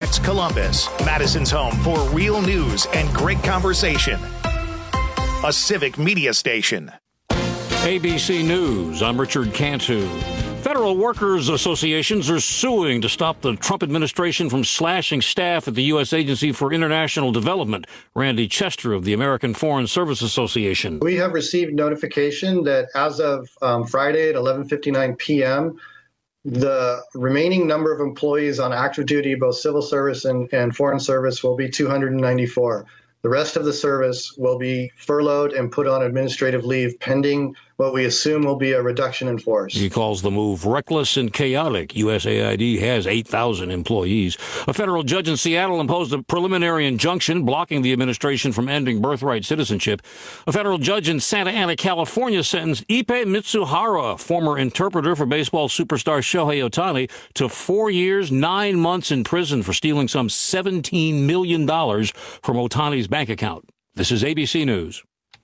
Sports Columbus, Madison's home for real news and great conversation. A civic media station. ABC News, I'm Richard Cantu. Federal workers associations are suing to stop the Trump administration from slashing staff at the U.S. Agency for International Development. Randy Chester of the American Foreign Service Association. We have received notification that as of Friday at 11:59 p.m., the remaining number of employees on active duty, both civil service and foreign service, will be 294. The rest of the service will be furloughed and put on administrative leave pending what we assume will be a reduction in force. He calls the move reckless and chaotic. USAID has 8,000 employees. A federal judge in Seattle imposed a preliminary injunction blocking the administration from ending birthright citizenship. A federal judge in Santa Ana, California, sentenced Ippei Mitsuhara, former interpreter for baseball superstar Shohei Ohtani, to 4 years, 9 months in prison for stealing some $17 million from Ohtani's bank account. This is ABC News.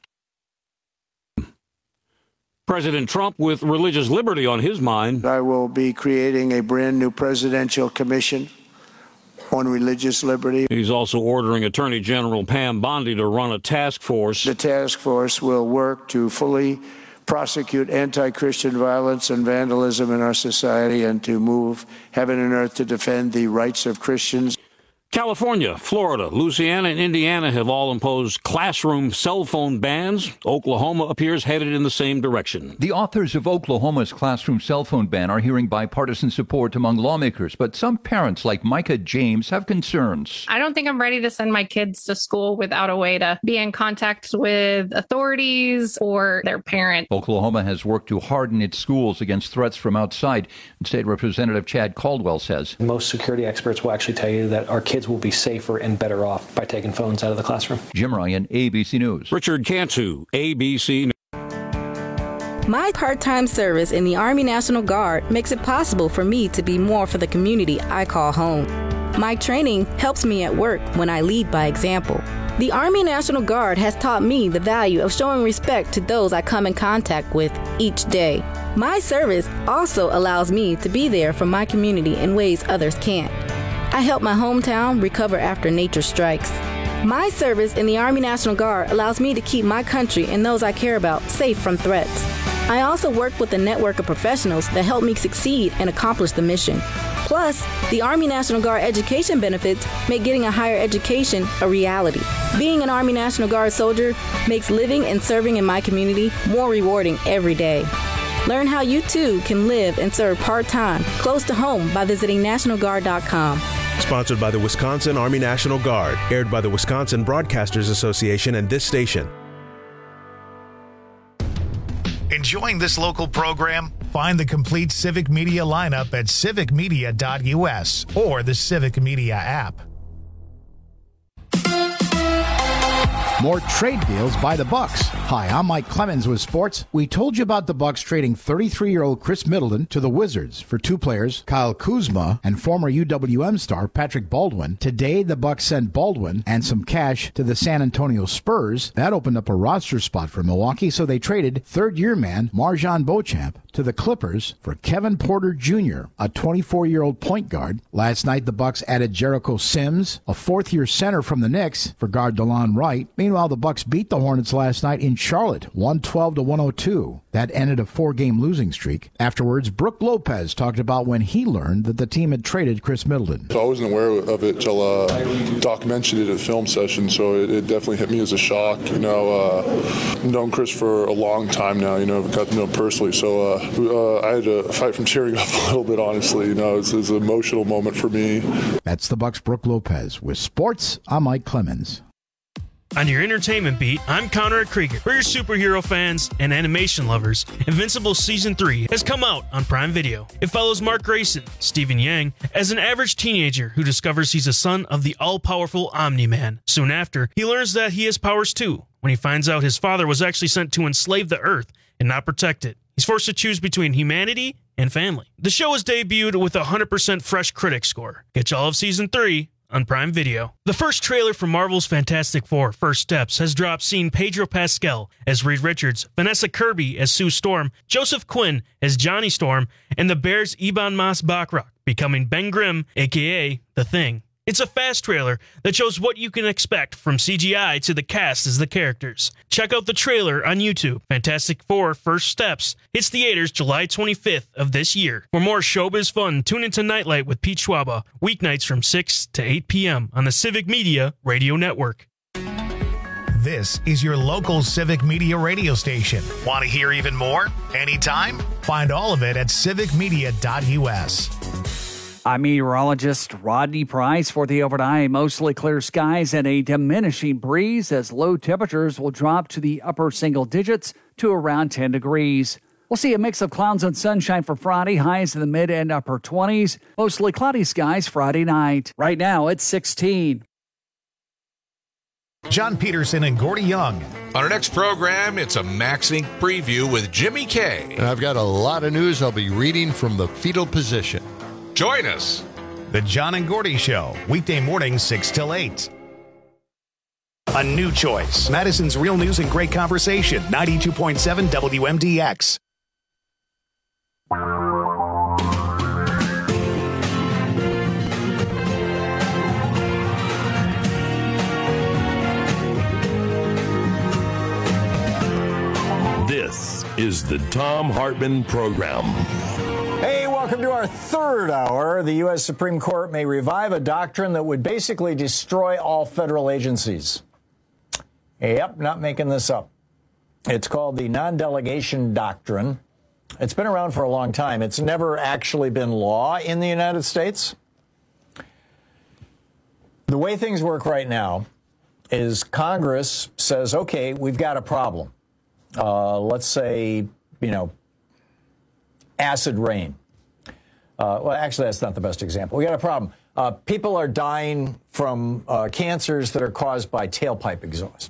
President Trump with religious liberty on his mind. I will be creating a brand new presidential commission on religious liberty. He's also ordering Attorney General Pam Bondi to run a task force. The task force will work to fully prosecute anti-Christian violence and vandalism in our society and to move heaven and earth to defend the rights of Christians. California, Florida, Louisiana, and Indiana have all imposed classroom cell phone bans. Oklahoma appears headed in the same direction. The authors of Oklahoma's classroom cell phone ban are hearing bipartisan support among lawmakers, but some parents like Micah James have concerns. I don't think I'm ready to send my kids to school without a way to be in contact with authorities or their parent. Oklahoma has worked to harden its schools against threats from outside. State Representative Chad Caldwell says. Most security experts will actually tell you that our kids will be safer and better off by taking phones out of the classroom. Jim Ryan, ABC News. Richard Cantu, ABC News. My part-time service in the Army National Guard makes it possible for me to be more for the community I call home. My training helps me at work when I lead by example. The Army National Guard has taught me the value of showing respect to those I come in contact with each day. My service also allows me to be there for my community in ways others can't. I help my hometown recover after nature strikes. My service in the Army National Guard allows me to keep my country and those I care about safe from threats. I also work with a network of professionals that help me succeed and accomplish the mission. Plus, the Army National Guard education benefits make getting a higher education a reality. Being an Army National Guard soldier makes living and serving in my community more rewarding every day. Learn how you too can live and serve part-time close to home by visiting NationalGuard.com. Sponsored by the Wisconsin Army National Guard. Aired by the Wisconsin Broadcasters Association and this station. Enjoying this local program? Find the complete Civic Media lineup at civicmedia.us or the Civic Media app. More trade deals by the Bucks. Hi, I'm Mike Clemens with sports. We told you about the Bucks trading 33-year-old Chris Middleton to the Wizards for two players, Kyle Kuzma and former UWM star Patrick Baldwin. Today, the Bucks sent Baldwin and some cash to the San Antonio Spurs. That opened up a roster spot for Milwaukee, so they traded third-year man Marjan Beauchamp to the Clippers for Kevin Porter Jr., a 24-year-old point guard. Last night, the Bucks added Jericho Sims, a fourth-year center from the Knicks, for guard DeLon Wright. Meanwhile, the Bucks beat the Hornets last night in Charlotte, 112-102. That ended a 4-game losing streak. Afterwards, Brook Lopez talked about when he learned that the team had traded Chris Middleton. So I wasn't aware of it till Doc mentioned it at a film session, so it definitely hit me as a shock. I've known Chris for a long time now, I've got to know him personally, so I had to fight from tearing up a little bit, honestly. It's an emotional moment for me. That's the Bucks' Brook Lopez. With sports, I'm Mike Clemens. On your entertainment beat, I'm Conrad Krieger. For your superhero fans and animation lovers, Invincible Season 3 has come out on Prime Video. It follows Mark Grayson, Stephen Yang, as an average teenager who discovers he's a son of the all-powerful Omni-Man. Soon after, he learns that he has powers too, when he finds out his father was actually sent to enslave the Earth and not protect it. He's forced to choose between humanity and family. The show was debuted with a 100% fresh critic score. Get all of Season 3 on Prime Video. The first trailer for Marvel's Fantastic Four: First Steps has dropped, seeing Pedro Pascal as Reed Richards, Vanessa Kirby as Sue Storm, Joseph Quinn as Johnny Storm, and the Bears' Ebon Moss-Bachrach becoming Ben Grimm, a.k.a. The Thing. It's a fast trailer that shows what you can expect from CGI to the cast as the characters. Check out the trailer on YouTube. Fantastic Four First Steps hits theaters July 25th of this year. For more showbiz fun, tune into Nightlight with Pete Schwaba, weeknights from 6 to 8 p.m. on the Civic Media Radio Network. This is your local Civic Media radio station. Want to hear even more? Anytime? Find all of it at civicmedia.us. I'm meteorologist Rodney Price for the overnight. Mostly clear skies and a diminishing breeze as low temperatures will drop to the upper single digits to around 10 degrees. We'll see a mix of clouds and sunshine for Friday, highs in the mid and upper 20s. Mostly cloudy skies Friday night. Right now it's 16. John Peterson and Gordy Young. On our next program, it's a Max Inc. preview with Jimmy Kay. And I've got a lot of news I'll be reading from the fetal position. Join us. The John and Gordy Show, weekday mornings 6 till 8. A new choice. Madison's Real News and Great Conversation, 92.7 WMDX. This is the Thom Hartmann Program. Hey, welcome to our third hour. The U.S. Supreme Court may revive a doctrine that would basically destroy all federal agencies. Yep, not making this up. It's called the non-delegation doctrine. It's been around for a long time. It's never actually been law in the United States. The way things work right now is Congress says, okay, we've got a problem. Let's say, acid rain. Well, actually, that's not the best example. We got a problem. People are dying from cancers that are caused by tailpipe exhaust.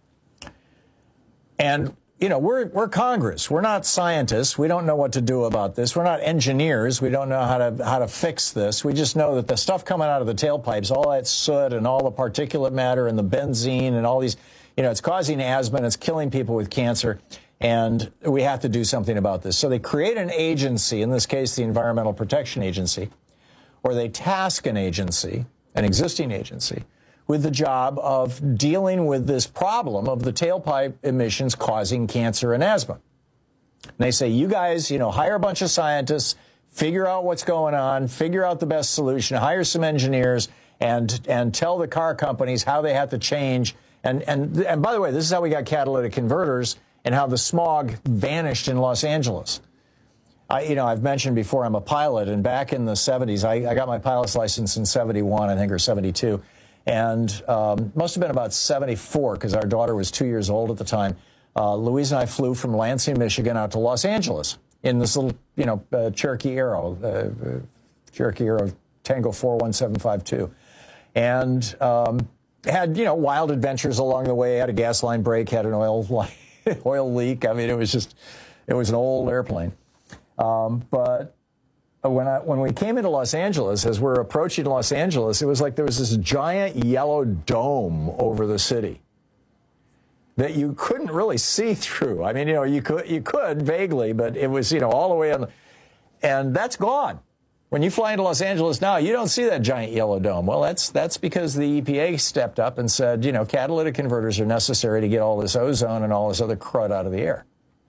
And, we're Congress. We're not scientists. We don't know what to do about this. We're not engineers. We don't know how to fix this. We just know that the stuff coming out of the tailpipes, all that soot and all the particulate matter and the benzene and all these, it's causing asthma and it's killing people with cancer. And we have to do something about this. So they create an agency, in this case, the Environmental Protection Agency, or they task an agency, an existing agency, with the job of dealing with this problem of the tailpipe emissions causing cancer and asthma. And they say, you guys, hire a bunch of scientists, figure out what's going on, figure out the best solution, hire some engineers, and tell the car companies how they have to change. And by the way, this is how we got catalytic converters and how the smog vanished in Los Angeles. I've mentioned before I'm a pilot, and back in the 70s, I got my pilot's license in 71, I think, or 72. And must have been about 74, because our daughter was 2 years old at the time. Louise and I flew from Lansing, Michigan, out to Los Angeles in this little, Cherokee Arrow, Cherokee Arrow Tango 41752. And had, wild adventures along the way, had a gas line break, had an oil leak. I mean, it was an old airplane. But when we came into Los Angeles, as we're approaching Los Angeles, it was like there was this giant yellow dome over the city that you couldn't really see through. I mean, you could vaguely, but it was, all the way on. And that's gone. When you fly into Los Angeles now, you don't see that giant yellow dome. Well, that's because the EPA stepped up and said, catalytic converters are necessary to get all this ozone and all this other crud out of the air.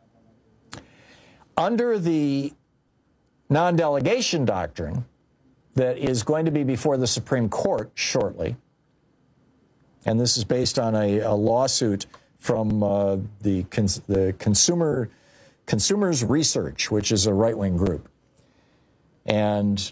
Under the non-delegation doctrine that is going to be before the Supreme Court shortly, and this is based on a lawsuit from the Consumers Research, which is a right-wing group. And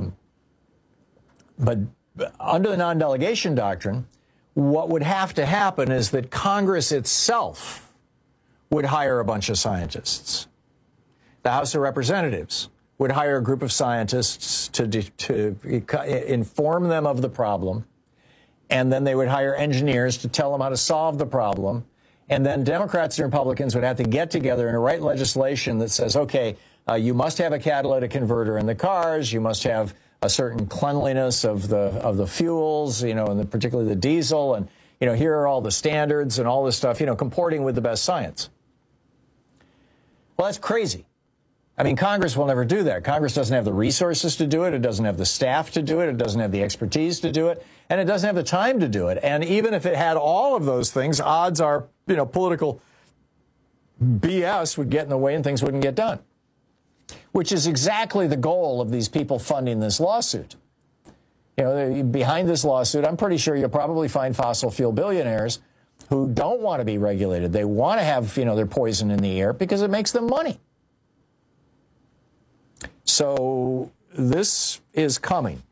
but under the non-delegation doctrine, what would have to happen is that Congress itself would hire a bunch of scientists. The House of Representatives would hire a group of scientists to inform them of the problem, and then they would hire engineers to tell them how to solve the problem, and then Democrats and Republicans would have to get together and write legislation that says, okay, you must have a catalytic converter in the cars, you must have a certain cleanliness of the fuels, and particularly the diesel, and here are all the standards and all this stuff, comporting with the best science. Well, that's crazy. I mean, Congress will never do that. Congress doesn't have the resources to do it. It doesn't have the staff to do it. It doesn't have the expertise to do it. And it doesn't have the time to do it. And even if it had all of those things, odds are, political BS would get in the way and things wouldn't get done, which is exactly the goal of these people funding this lawsuit. Behind this lawsuit, I'm pretty sure you'll probably find fossil fuel billionaires who don't want to be regulated. They want to have, their poison in the air because it makes them money. So this is coming.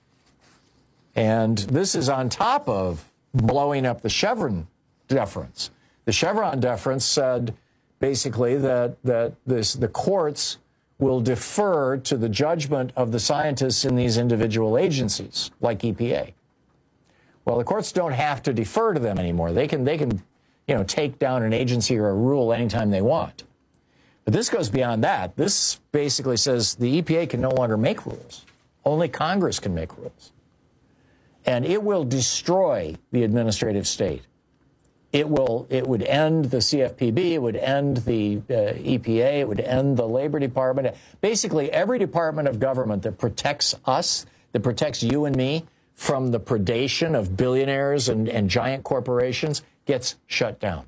And this is on top of blowing up the Chevron deference. The Chevron deference said basically that the courts will defer to the judgment of the scientists in these individual agencies, like EPA. Well, the courts don't have to defer to them anymore. They can take down an agency or a rule anytime they want. But this goes beyond that. This basically says the EPA can no longer make rules. Only Congress can make rules. And it will destroy the administrative state. It would end the CFPB, it would end the EPA, it would end the Labor Department. Basically, every department of government that protects us, that protects you and me from the predation of billionaires and giant corporations gets shut down.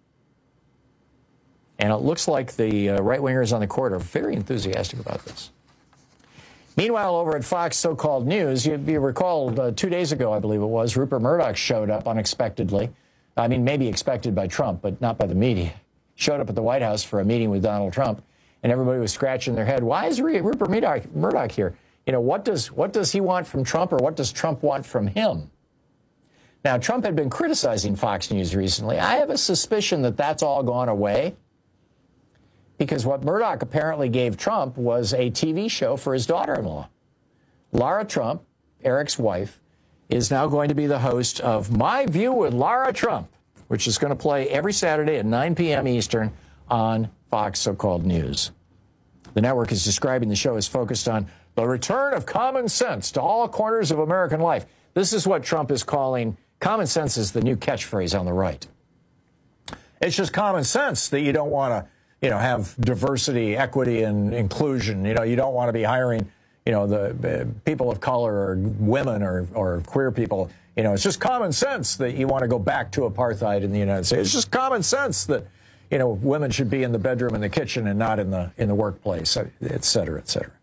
And it looks like the right-wingers on the court are very enthusiastic about this. Meanwhile, over at Fox so-called News, you recall 2 days ago, I believe it was, Rupert Murdoch showed up unexpectedly. I mean, maybe expected by Trump, but not by the media. Showed up at the White House for a meeting with Donald Trump, and everybody was scratching their head. Why is Rupert Murdoch here? What does he want from Trump, or what does Trump want from him? Now, Trump had been criticizing Fox News recently. I have a suspicion that that's all gone away, because what Murdoch apparently gave Trump was a TV show for his daughter-in-law. Lara Trump, Eric's wife, is now going to be the host of My View with Lara Trump, which is going to play every Saturday at 9 p.m. Eastern on Fox so-called News. The network is describing the show as focused on the return of common sense to all corners of American life. This is what Trump is calling common sense is the new catchphrase on the right. It's just common sense that you don't want to have diversity, equity, and inclusion. You don't want to be hiring, the people of color or women or queer people. It's just common sense that you want to go back to apartheid in the United States. It's just common sense that, women should be in the bedroom and the kitchen and not in the workplace, et cetera, et cetera.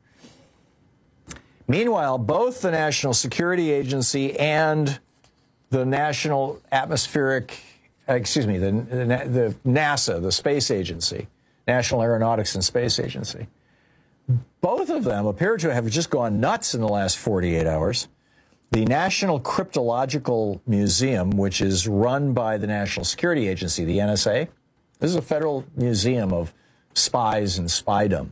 Meanwhile, both the National Security Agency and the National Atmospheric, the NASA, the space agency, National Aeronautics and Space Agency. Both of them appear to have just gone nuts in the last 48 hours. The National Cryptological Museum, which is run by the National Security Agency, the NSA, this is a federal museum of spies and spydom.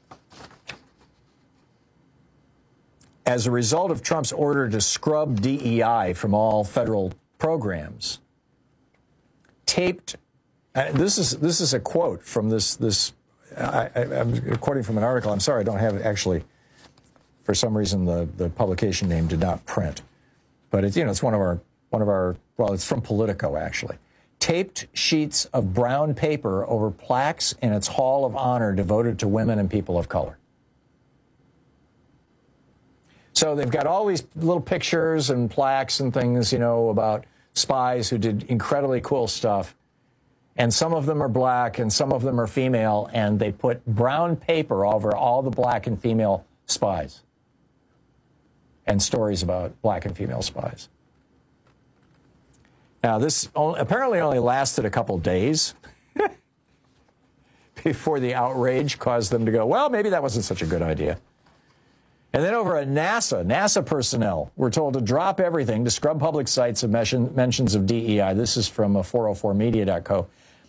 As a result of Trump's order to scrub DEI from all federal programs, taped. This is a quote from this. I'm quoting from an article. I'm sorry, I don't have it actually. For some reason, the publication name did not print, but it's one of our. Well, it's from Politico actually. Taped sheets of brown paper over plaques in its Hall of Honor devoted to women and people of color. So they've got all these little pictures and plaques and things, about spies who did incredibly cool stuff. And some of them are black and some of them are female, and they put brown paper over all the black and female spies and stories about black and female spies. Now, this apparently only lasted a couple days before the outrage caused them to go, well, maybe that wasn't such a good idea. And then over at NASA personnel were told to drop everything, to scrub public sites of mentions of DEI. This is from 404media.co.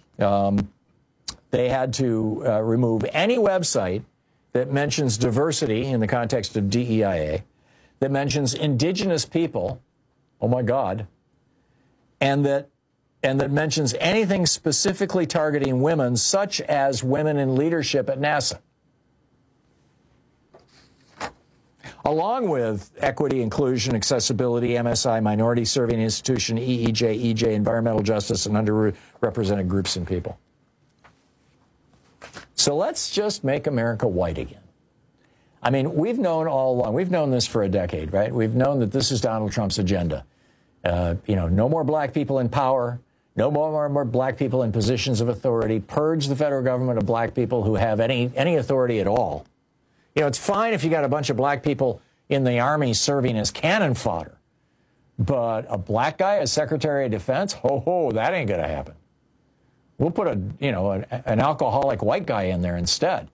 They had to remove any website that mentions diversity in the context of DEIA, that mentions indigenous people, oh my God, and that mentions anything specifically targeting women, such as women in leadership at NASA. Along with equity, inclusion, accessibility, MSI, minority serving institution, EEJ, EJ, environmental justice, and underrepresented groups and people. So let's just make America white again. I mean, we've known all along, we've known this for a decade, right? We've known that this is Donald Trump's agenda. No more black people in power, no more black people in positions of authority, purge the federal government of black people who have any authority at all. It's fine if you got a bunch of black people in the Army serving as cannon fodder, but a black guy as Secretary of Defense, that ain't going to happen. We'll put an alcoholic white guy in there instead.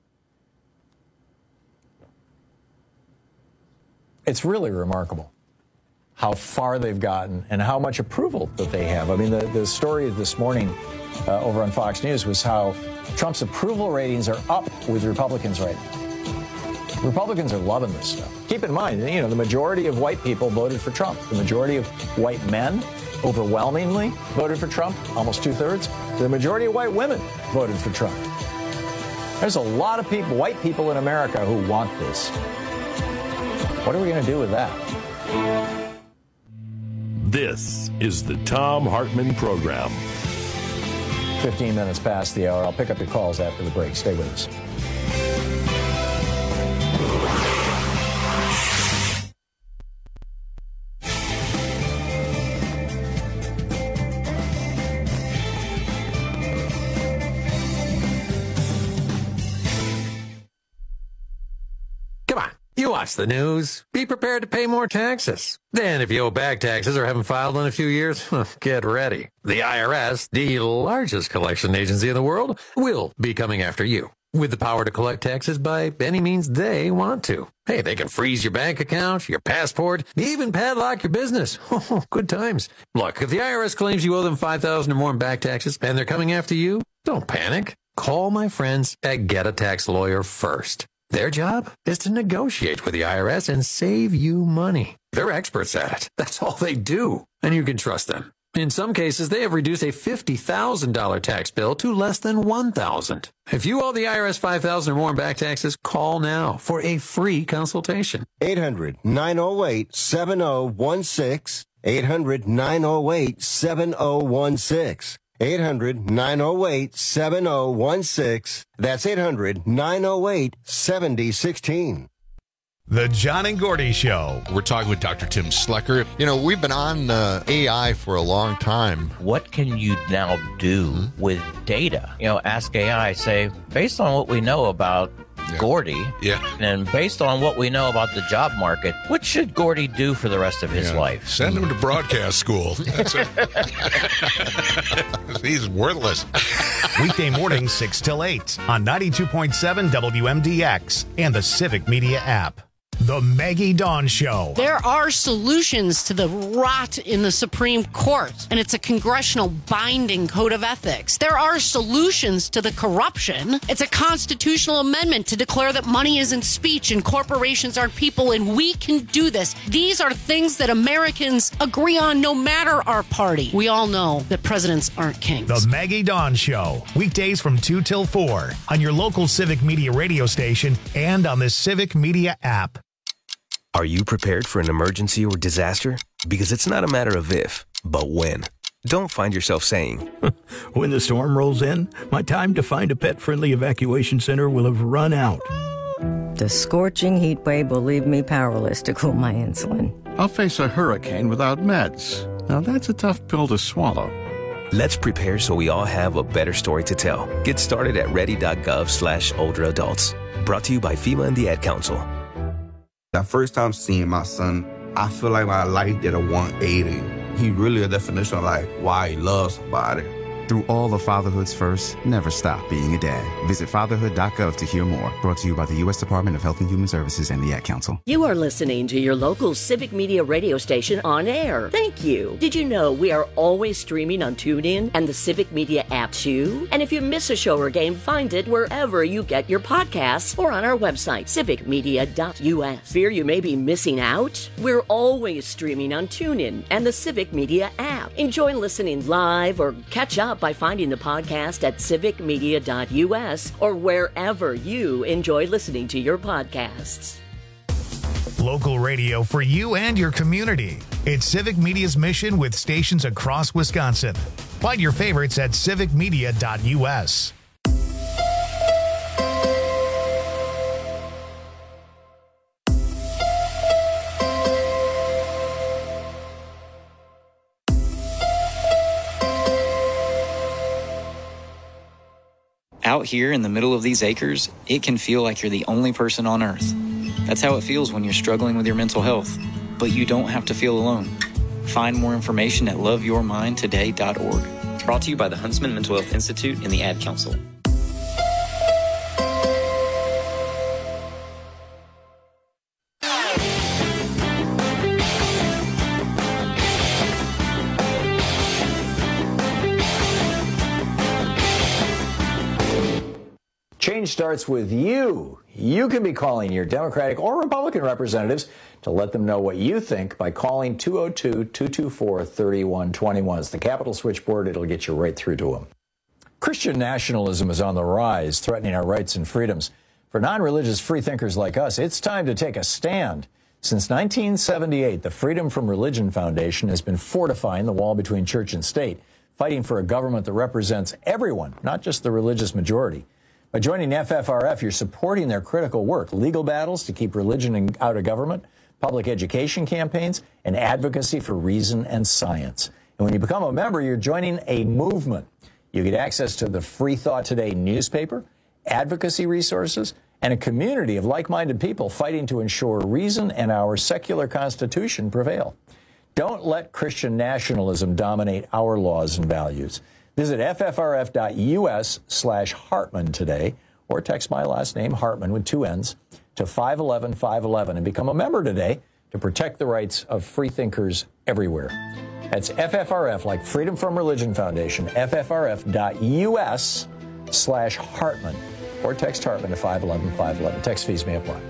It's really remarkable how far they've gotten and how much approval that they have. I mean, the story this morning over on Fox News was how Trump's approval ratings are up with Republicans right now. Republicans are loving this stuff. Keep in mind, the majority of white people voted for Trump. The majority of white men overwhelmingly voted for Trump, almost 2/3. The majority of white women voted for Trump. There's a lot of people, white people in America, who want this. What are we going to do with that? This is the Thom Hartmann Program. 15 minutes past the hour. I'll pick up your calls after the break. Stay with us. You watch the news. Be prepared to pay more taxes. Then if you owe back taxes or haven't filed in a few years, get ready. The IRS, the largest collection agency in the world, will be coming after you with the power to collect taxes by any means they want to. Hey, they can freeze your bank account, your passport, even padlock your business. Good times. Look, if the IRS claims you owe them $5,000 or more in back taxes and they're coming after you, don't panic. Call my friends at Get a Tax Lawyer first. Their job is to negotiate with the IRS and save you money. They're experts at it. That's all they do. And you can trust them. In some cases, they have reduced a $50,000 tax bill to less than $1,000. If you owe the IRS $5,000 or more in back taxes, call now for a free consultation. 800-908-7016. 800-908-7016. 800-908-7016. That's 800-908-7016. The John and Gordy Show. We're talking with Dr. Tim Slecker. We've been on AI for a long time. What can you now do with data? Ask AI, say, based on what we know about Gordy, and based on what we know about the job market, what should Gordy do for the rest of his life? Send him to broadcast school. That's it. He's worthless. Weekday mornings 6 till 8 on 92.7 WMDX and the Civic Media app. The Maggie Dawn Show. There are solutions to the rot in the Supreme Court, and it's a congressional binding code of ethics. There are solutions to the corruption. It's a constitutional amendment to declare that money isn't speech and corporations aren't people, and we can do this. These are things that Americans agree on no matter our party. We all know that presidents aren't kings. The Maggie Dawn Show. Weekdays from 2 till 4 on your local Civic Media radio station and on the Civic Media app. Are you prepared for an emergency or disaster? Because it's not a matter of if, but when. Don't find yourself saying, when the storm rolls in, my time to find a pet-friendly evacuation center will have run out. The scorching heat wave will leave me powerless to cool my insulin. I'll face a hurricane without meds. Now that's a tough pill to swallow. Let's prepare so we all have a better story to tell. Get started at ready.gov/older adults. Brought to you by FEMA and the Ad Council. That first time seeing my son, I feel like my life did a 180. He really a definition of like why he loves somebody. Through all of fatherhood's first, never stop being a dad. Visit fatherhood.gov to hear more. Brought to you by the U.S. Department of Health and Human Services and the Ad Council. You are listening to your local Civic Media radio station on air. Thank you. Did you know we are always streaming on TuneIn and the Civic Media app too? And if you miss a show or game, find it wherever you get your podcasts or on our website, civicmedia.us. Fear you may be missing out? We're always streaming on TuneIn and the Civic Media app. Enjoy listening live or catch up by finding the podcast at civicmedia.us or wherever you enjoy listening to your podcasts. Local radio for you and your community. It's Civic Media's mission with stations across Wisconsin. Find your favorites at civicmedia.us. Out here in the middle of these acres, it can feel like you're the only person on Earth. That's how it feels when you're struggling with your mental health. But you don't have to feel alone. Find more information at loveyourmindtoday.org. Brought to you by the Huntsman Mental Health Institute and the Ad Council. Change starts with you. You can be calling your Democratic or Republican representatives to let them know what you think by calling 202-224-3121. It's the Capitol switchboard. It'll get you right through to them. Christian nationalism is on the rise, threatening our rights and freedoms. For non-religious freethinkers like us, it's time to take a stand. Since 1978, the Freedom from Religion Foundation has been fortifying the wall between church and state, fighting for a government that represents everyone, not just the religious majority. By joining FFRF, you're supporting their critical work, legal battles to keep religion out of government, public education campaigns, and advocacy for reason and science. And when you become a member, you're joining a movement. You get access to the Free Thought Today newspaper, advocacy resources, and a community of like-minded people fighting to ensure reason and our secular Constitution prevail. Don't let Christian nationalism dominate our laws and values. Visit ffrf.us/Hartman today, or text my last name, Hartman, with 2 N's, to 511-511 and become a member today to protect the rights of freethinkers everywhere. That's FFRF, like Freedom from Religion Foundation, ffrf.us/Hartman, or text Hartman to 511-511. Text fees may apply.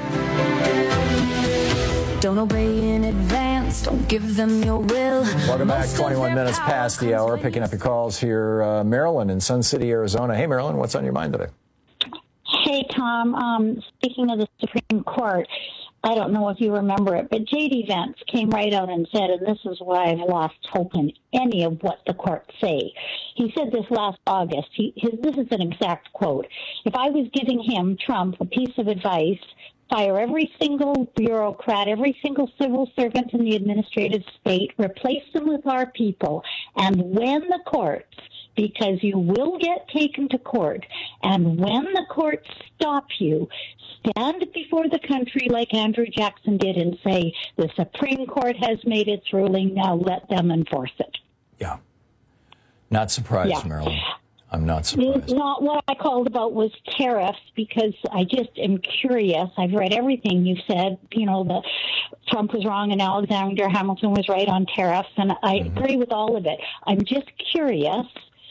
Don't obey in advance. Don't give them your will. Welcome back. 21 minutes past the hour. Picking up your calls here. Marilyn in Sun City, Arizona. Hey, Marilyn, what's on your mind today? Hey, Tom. Speaking of the Supreme Court, I don't know if you remember it, but J.D. Vance came right out and said, and this is why I've lost hope in any of what the courts say. He said this last August. This is an exact quote. If I was giving him, Trump, a piece of advice, fire every single bureaucrat, every single civil servant in the administrative state, replace them with our people, and when the courts, because you will get taken to court, and when the courts stop you, stand before the country like Andrew Jackson did and say, the Supreme Court has made its ruling, now let them enforce it. Yeah. Not surprised, Marilyn. I'm not surprised. Not what I called about was tariffs, because I just am curious. I've read everything you've said. You know, Trump was wrong and Alexander Hamilton was right on tariffs, and I agree with all of it. I'm just curious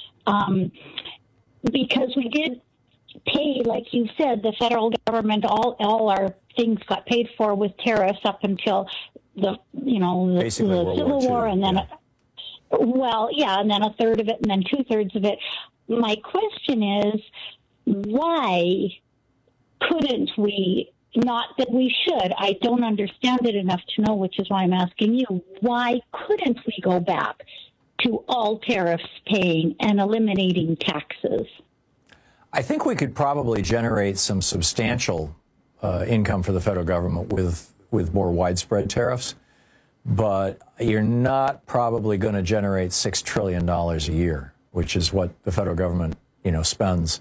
because we did pay, like you said, the federal government, all our things got paid for with tariffs up until the Civil War, and then and then a third of it, and then 2/3 of it. My question is, why couldn't we, not that we should, I don't understand it enough to know, which is why I'm asking you, why couldn't we go back to all tariffs paying and eliminating taxes? I think we could probably generate some substantial income for the federal government with more widespread tariffs, but you're not probably going to generate $6 trillion a year, which is what the federal government, spends,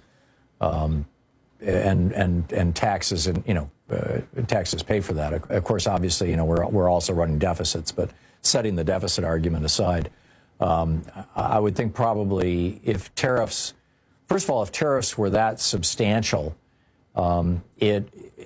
and taxes, and taxes pay for that. Of course, obviously, we're also running deficits, but setting the deficit argument aside, I would think probably if tariffs were that substantial, they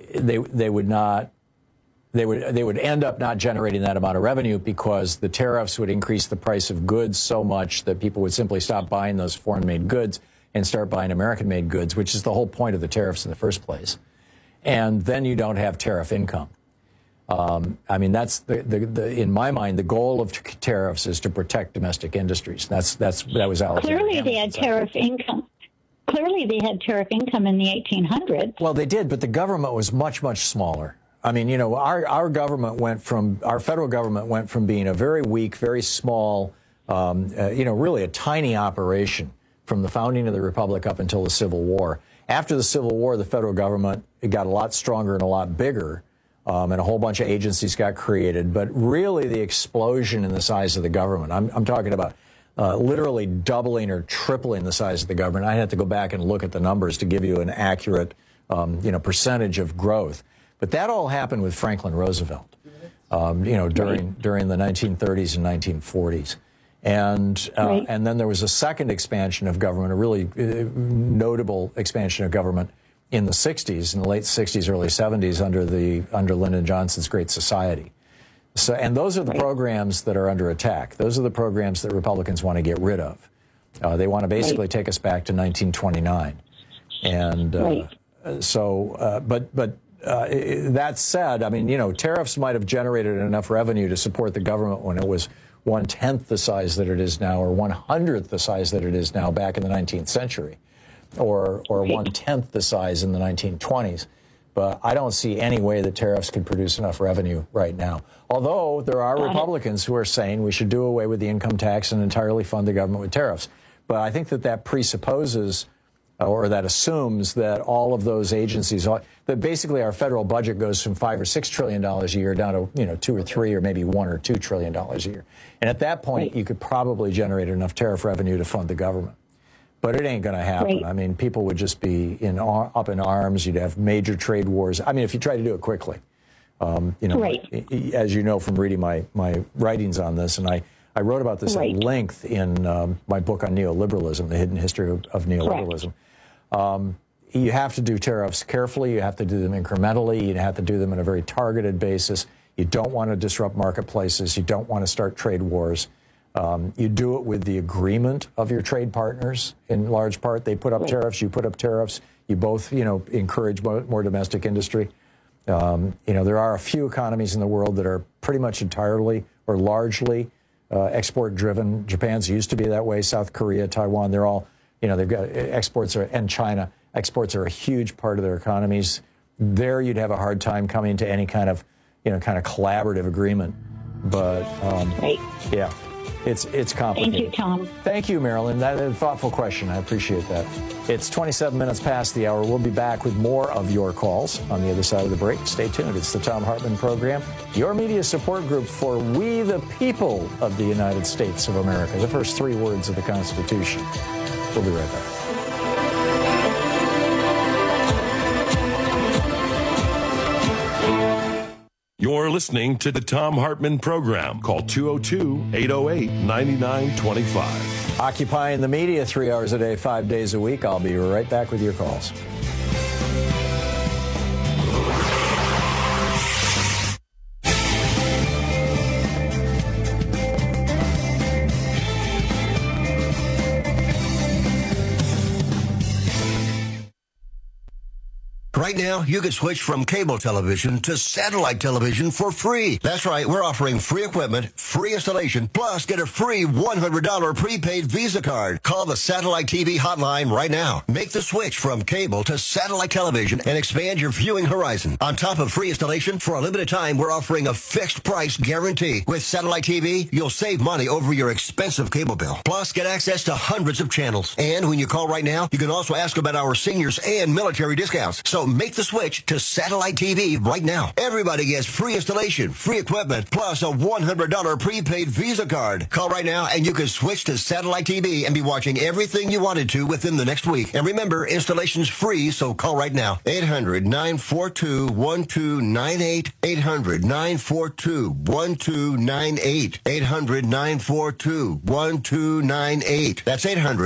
would end up not generating that amount of revenue, because the tariffs would increase the price of goods so much that people would simply stop buying those foreign-made goods and start buying American-made goods, which is the whole point of the tariffs in the first place. And then you don't have tariff income. That's in my mind, the goal of tariffs is to protect domestic industries. That was Alexander Clearly, Hamilton's they had tariff income. Clearly, they had tariff income in the 1800s. Well, they did, but the government was much, much smaller. Our federal government went from being a very weak, very small, really a tiny operation from the founding of the Republic up until the Civil War. After the Civil War, the federal government got a lot stronger and a lot bigger, and a whole bunch of agencies got created. But really, the explosion in the size of the government, I'm talking about literally doubling or tripling the size of the government. I had to go back and look at the numbers to give you an accurate, percentage of growth. But that all happened with Franklin Roosevelt, during the 1930s and 1940s. And then there was a second expansion of government, a really notable expansion of government in the 60s, in the late 60s, early 70s, under Lyndon Johnson's Great Society. So, and those are the programs that are under attack. Those are the programs that Republicans want to get rid of. They want to basically take us back to 1929. And that said, I mean, tariffs might have generated enough revenue to support the government when it was 1/10 the size that it is now, or 1/100th the size that it is now back in the 19th century, or 1/10 the size in the 1920s. But I don't see any way that tariffs could produce enough revenue right now. Although there are Republicans who are saying we should do away with the income tax and entirely fund the government with tariffs. But I think that presupposes, or that assumes, that all of those agencies, that basically our federal budget goes from $5 or $6 trillion a year down to $2 or $3 or maybe $1 or $2 trillion a year. And at that point, you could probably generate enough tariff revenue to fund the government. But it ain't going to happen. I mean, people would just be up in arms. You'd have major trade wars. I mean, if you try to do it quickly, as you know from reading my writings on this, and I wrote about this at length in my book on neoliberalism, The Hidden History of Neoliberalism. You have to do tariffs carefully. You have to do them incrementally. You have to do them on a very targeted basis. You don't want to disrupt marketplaces. You don't want to start trade wars. You do it with the agreement of your trade partners, in large part. They put up tariffs, you put up tariffs. You both, encourage more domestic industry. There are a few economies in the world that are pretty much entirely or largely export-driven. Japan's used to be that way. South Korea, Taiwan, they're all, they've got exports, and China. Exports are a huge part of their economies. There you'd have a hard time coming to any kind of collaborative agreement. But, yeah. It's complicated. Thank you, Tom. Thank you, Marilyn. That is a thoughtful question. I appreciate that. It's 27 minutes past the hour. We'll be back with more of your calls on the other side of the break. Stay tuned. It's the Thom Hartmann Program, your media support group for we the people of the United States of America, the first 3 words of the Constitution. We'll be right back. You're listening to the Thom Hartmann Program. Call 202-808-9925. Occupying the media 3 hours a day, 5 days a week. I'll be right back with your calls. Right now, you can switch from cable television to satellite television for free. That's right, we're offering free equipment, free installation, plus get a free $100 prepaid Visa card. Call the Satellite TV hotline right now. Make the switch from cable to satellite television and expand your viewing horizon. On top of free installation, for a limited time, we're offering a fixed price guarantee. With Satellite TV, you'll save money over your expensive cable bill. Plus, get access to hundreds of channels. And when you call right now, you can also ask about our seniors and military discounts. So make the switch to Satellite TV right now. Everybody gets free installation, free equipment, plus a $100 prepaid Visa card. Call right now and you can switch to Satellite TV and be watching everything you wanted to within the next week. And remember, installation's free, so call right now. 800-942-1298. 800-942-1298. 800-942-1298. That's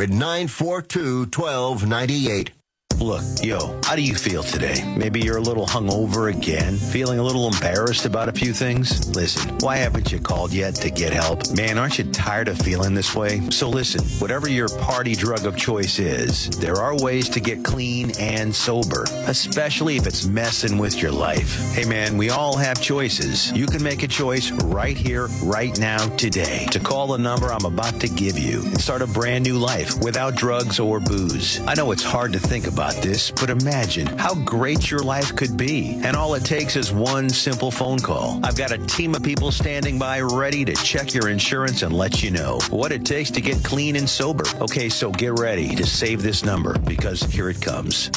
800-942-1298. Look, how do you feel today? Maybe you're a little hungover again, feeling a little embarrassed about a few things? Listen, why haven't you called yet to get help? Man, aren't you tired of feeling this way? So listen, whatever your party drug of choice is, there are ways to get clean and sober, especially if it's messing with your life. Hey man, we all have choices. You can make a choice right here, right now, today, to call the number I'm about to give you and start a brand new life without drugs or booze. I know it's hard to think about this, but imagine how great your life could be. And all it takes is one simple phone call. I've got a team of people standing by ready to check your insurance and let you know what it takes to get clean and sober. Okay, so get ready to save this number, because here it comes.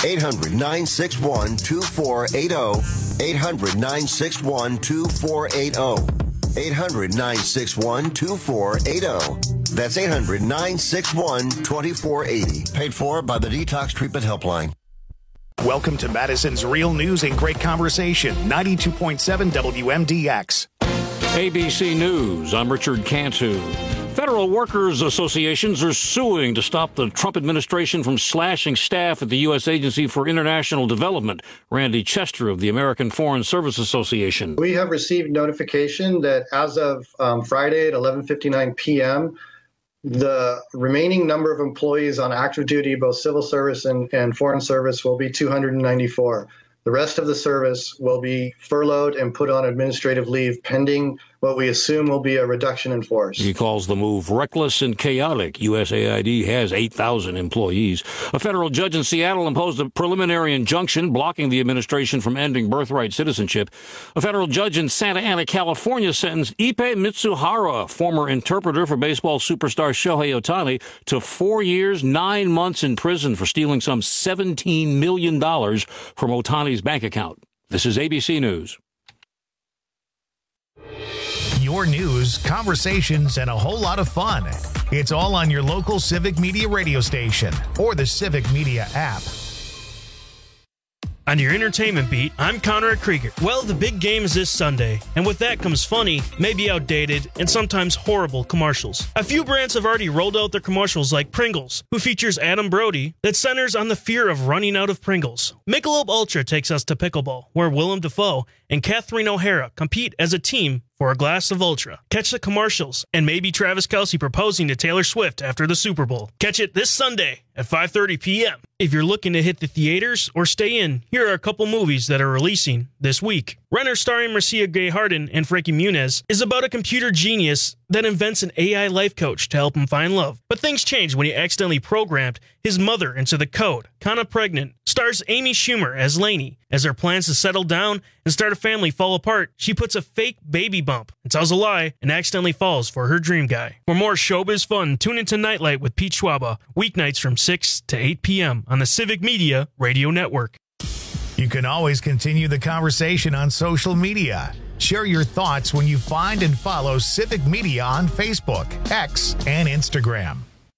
800-961-2480. 800-961-2480. 800-961-2480. That's 800-961-2480. Paid for by the Detox Treatment Helpline. Welcome to Madison's Real News and Great Conversation, 92.7 WMDX. ABC News, I'm Richard Cantu. Federal workers' associations are suing to stop the Trump administration from slashing staff at the U.S. Agency for International Development. Randy Chester of the American Foreign Service Association. We have received notification that as of Friday at 11:59 p.m., the remaining number of employees on active duty, both civil service and foreign service, will be 294. The rest of the service will be furloughed and put on administrative leave pending what we assume will be a reduction in force. He calls the move reckless and chaotic. USAID has 8,000 employees. A federal judge in Seattle imposed a preliminary injunction blocking the administration from ending birthright citizenship. A federal judge in Santa Ana, California, sentenced Ippei Mitsuhara, former interpreter for baseball superstar Shohei Ohtani, to 4 years, 9 months in prison for stealing some $17 million from Ohtani's bank account. This is ABC News. Your news, conversations, and a whole lot of fun. It's all on your local Civic Media radio station or the Civic Media app. On your entertainment beat, I'm Conrad Krieger. Well, the big game is this Sunday, and with that comes funny, maybe outdated, and sometimes horrible commercials. A few brands have already rolled out their commercials, like Pringles, who features Adam Brody, that centers on the fear of running out of Pringles. Michelob Ultra takes us to pickleball, where Willem Dafoe and Catherine O'Hara compete as a team for a glass of Ultra. Catch the commercials, and maybe Travis Kelce proposing to Taylor Swift after the Super Bowl. Catch it this Sunday at 5:30 p.m. If you're looking to hit the theaters or stay in, here are a couple movies that are releasing this week. Renner, starring Marcia Gay Harden and Frankie Muniz, is about a computer genius that invents an AI life coach to help him find love. But things change when he accidentally programmed his mother into the code. Kinda Pregnant stars Amy Schumer as Lainey. As her plans to settle down and start a family fall apart, she puts a fake baby bump and tells a lie and accidentally falls for her dream guy. For more showbiz fun, tune into Nightlight with Pete Schwaba, weeknights from 6 to 8 p.m. on the Civic Media Radio Network. You can always continue the conversation on social media. Share your thoughts when you find and follow Civic Media on Facebook, X, and Instagram.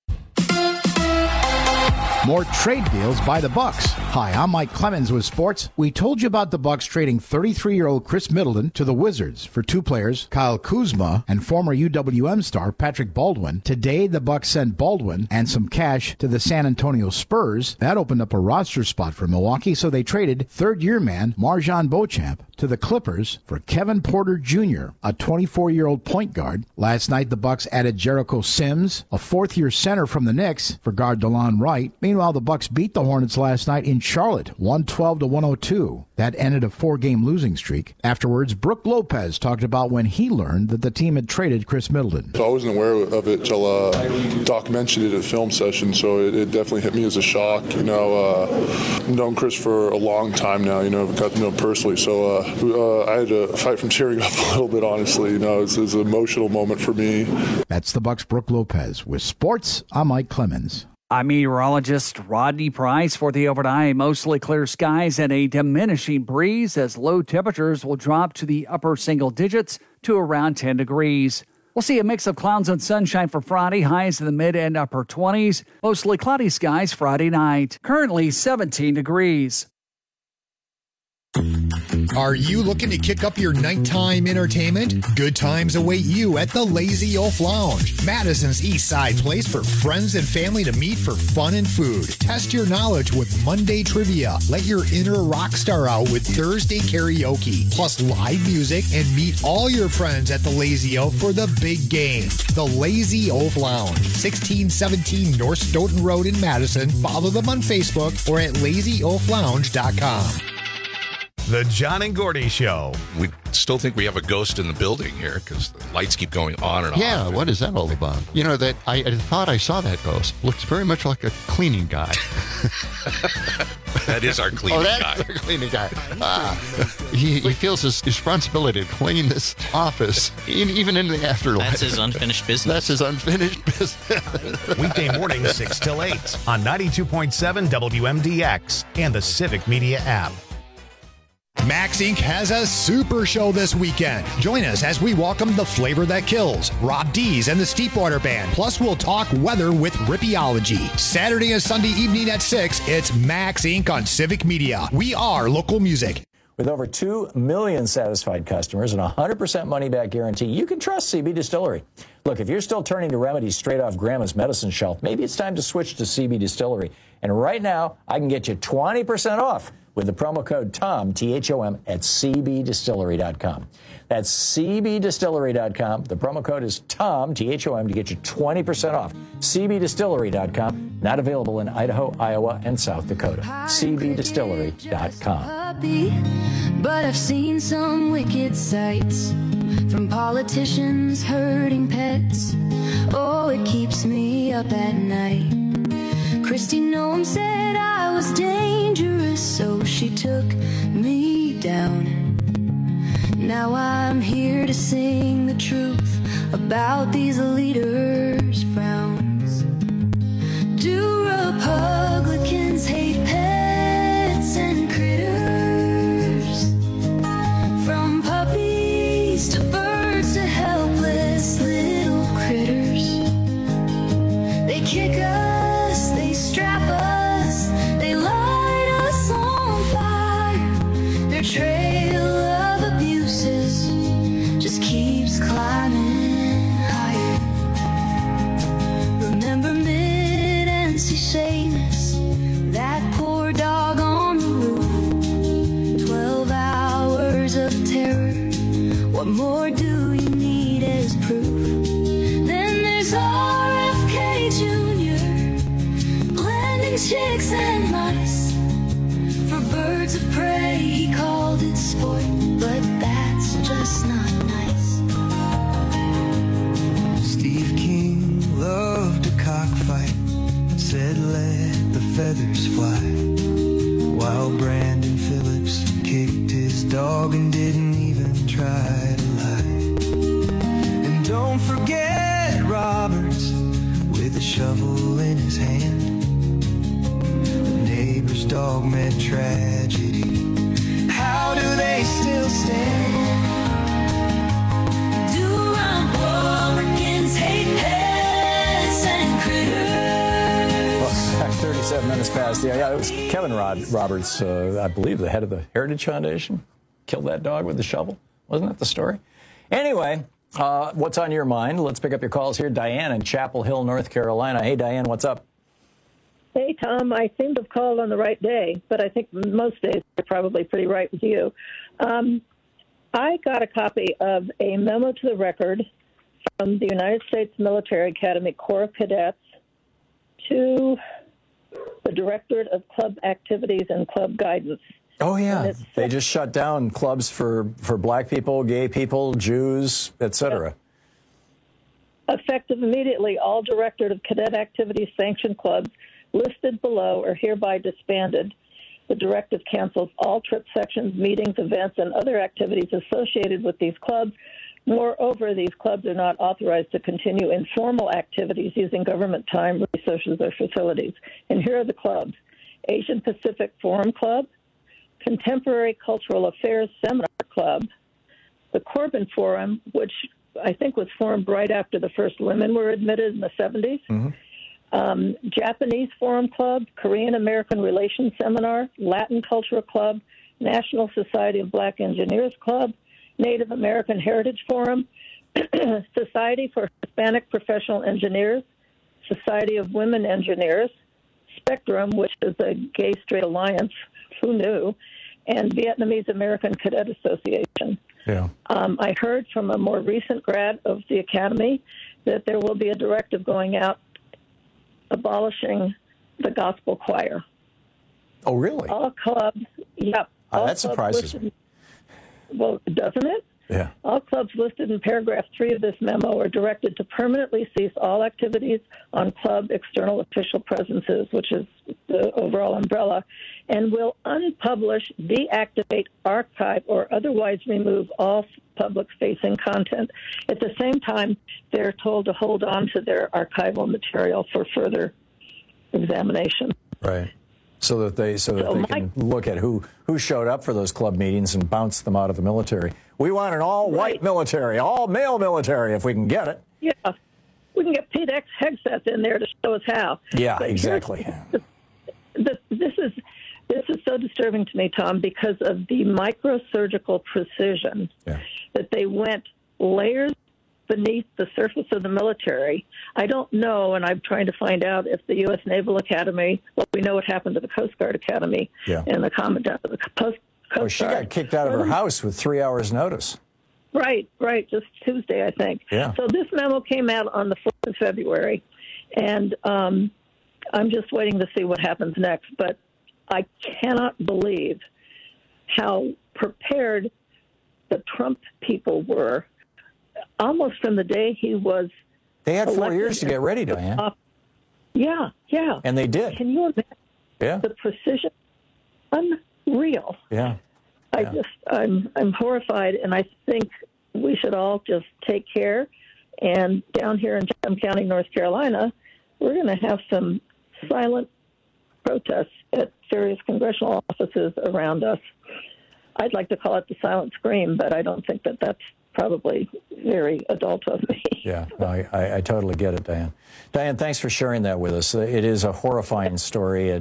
More trade deals by the Bucks. Hi, I'm Mike Clemens with sports. We told you about the Bucks trading 33-year-old Chris Middleton to the Wizards for two players, Kyle Kuzma and former UWM star Patrick Baldwin. Today, the Bucks sent Baldwin and some cash to the San Antonio Spurs. That opened up a roster spot for Milwaukee, so they traded third-year man Marjan Beauchamp to the Clippers for Kevin Porter Jr., a 24-year-old point guard. Last night, the Bucks added Jericho Sims, a fourth-year center from the Knicks, for guard DeLon Wright. Meanwhile, the Bucks beat the Hornets last night in Charlotte, 112-102. That ended a 4-game losing streak. Afterwards, Brook Lopez talked about when he learned that the team had traded Chris Middleton. I wasn't aware of it till Doc mentioned it at a film session, so it definitely hit me as a shock. I've known Chris for a long time now, I've got to know him personally, so I had to fight from tearing up a little bit, honestly. It's an emotional moment for me. That's the Bucks' Brook Lopez. With sports, I'm Mike Clemens. I'm meteorologist Rodney Price for the overnight. Mostly clear skies and a diminishing breeze as low temperatures will drop to the upper single digits to around 10 degrees. We'll see a mix of clouds and sunshine for Friday, highs in the mid and upper 20s. Mostly cloudy skies Friday night. Currently 17 degrees. Are you looking to kick up your nighttime entertainment? Good times await you at the Lazy Oaf Lounge, Madison's East Side place for friends and family to meet for fun and food. Test your knowledge with Monday trivia. Let your inner rock star out with Thursday karaoke, plus live music, and meet all your friends at the Lazy Oaf for the big game. The Lazy Oaf Lounge, 1617 North Stoughton Road in Madison. Follow them on Facebook or at lazyoaflounge.com. The John and Gordy Show. We still think we have a ghost in the building here because the lights keep going on and on. Yeah, what is that all about? That I thought I saw that ghost. Looks very much like a cleaning guy. That is our cleaning guy. That's our cleaning guy. He feels his responsibility to clean this office, even in the afterlife. That's his unfinished business. That's his unfinished business. Weekday morning, 6 till 8 on 92.7 WMDX and the Civic Media app. Max Inc. has a super show this weekend. Join us as we welcome the flavor that kills, Rob Dees and the Steepwater Band. Plus, we'll talk weather with Rippeology. Saturday and Sunday evening at 6, it's Max Inc. on Civic Media. We are local music. With over 2 million satisfied customers and a 100% money-back guarantee, you can trust CB Distillery. Look, if you're still turning to remedies straight off Grandma's medicine shelf, maybe it's time to switch to CB Distillery. And right now, I can get you 20% off with the promo code TOM, T-H-O-M, at cbdistillery.com. That's cbdistillery.com. The promo code is TOM, T-H-O-M, to get you 20% off. cbdistillery.com. Not available in Idaho, Iowa, and South Dakota. cbdistillery.com. But I've seen some wicked sights, from politicians hurting pets. Oh, it keeps me up at night. Christy Noem said I was dangerous, so she took me down. Now I'm here to sing the truth about these leaders' frowns. Do Republicans hate pets and critters? From puppies to birds to helpless little critters. They kick us, they strap us, they light us on fire. Their trail of abuses just keeps climbing higher. Remember mid-NC Seamus, that poor dog on the roof. 12 hours of terror, what more do you need as proof? Then there's RFK Jr., blending chicks and mice. For birds of prey, he called it sport, but that's just not nice. Steve King loved a cockfight, said let the feathers fly, while Brandon Phillips kicked his dog and didn't even try to lie. And don't forget Roberts with a shovel in his hand. The neighbor's dog met tragedy. How do they still stand? Do Republicans hate pets and critters? Well, 37 minutes past. Yeah, it was Kevin Roberts, I believe, the head of the Heritage Foundation, killed that dog with the shovel. Wasn't that the story? Anyway, what's on your mind? Let's pick up your calls here. Diane in Chapel Hill, North Carolina. Hey, Diane, what's up? Hey, Tom, I seem to have called on the right day, but I think most days are probably pretty right with you. I got a copy of a memo to the record from the United States Military Academy Corps of Cadets to the Directorate of Club Activities and Club Guidance. Oh, yeah. They just shut down clubs for black people, gay people, Jews, etc. Effective immediately, all Directorate of Cadet Activities sanctioned clubs listed below are hereby disbanded. The directive cancels all trip sections, meetings, events, and other activities associated with these clubs. Moreover, these clubs are not authorized to continue informal activities using government time, resources, or facilities. And here are the clubs: Asian Pacific Forum Club, Contemporary Cultural Affairs Seminar Club, the Corbin Forum, which I think was formed right after the first women were admitted in the 70s, Japanese Forum Club, Korean American Relations Seminar, Latin Cultural Club, National Society of Black Engineers Club, Native American Heritage Forum, Society for Hispanic Professional Engineers, Society of Women Engineers, Spectrum, which is a gay-straight alliance, who knew, and Vietnamese American Cadet Association. Yeah. I heard from a more recent grad of the Academy that there will be a directive going out abolishing the gospel choir. Oh, really? All clubs, yep. That surprises me. Well, doesn't it? Yeah. All clubs listed in paragraph 3 of this memo are directed to permanently cease all activities on club external official presences, which is the overall umbrella, and will unpublish, deactivate, archive, or otherwise remove all public-facing content. At the same time, they're told to hold on to their archival material for further examination. Right. so that they can look at who showed up for those club meetings and bounce them out of the military. We want an all-white military, all-male military, if we can get it. Yeah, we can get Pete Hegseth in there to show us how. Yeah, but exactly. This is so disturbing to me, Tom, because of the microsurgical precision that they went layers beneath the surface of the military. I don't know, and I'm trying to find out if the U.S. Naval Academy, well, we know what happened to the Coast Guard Academy and the Commandant of the Coast Guard. She got kicked out of her house with 3 hours' notice. Right, just Tuesday, I think. Yeah. So this memo came out on the 4th of February, and I'm just waiting to see what happens next. But I cannot believe how prepared the Trump people were almost from the day he was They had 4 years to get ready, Diane. Yeah. And they did. Can you imagine the precision? Unreal. Yeah. I'm horrified, and I think we should all just take care. And down here in Chatham County, North Carolina, we're going to have some silent protests at various congressional offices around us. I'd like to call it the silent scream, but I don't think that that's probably very adult of me. Yeah, no, I totally get it, Diane. Diane, thanks for sharing that with us. It is a horrifying story.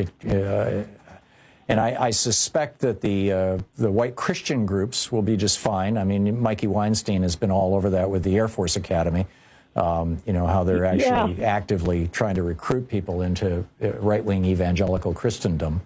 And I suspect that the white Christian groups will be just fine. I mean, Mikey Weinstein has been all over that with the Air Force Academy. How they're actually actively trying to recruit people into right-wing evangelical Christendom.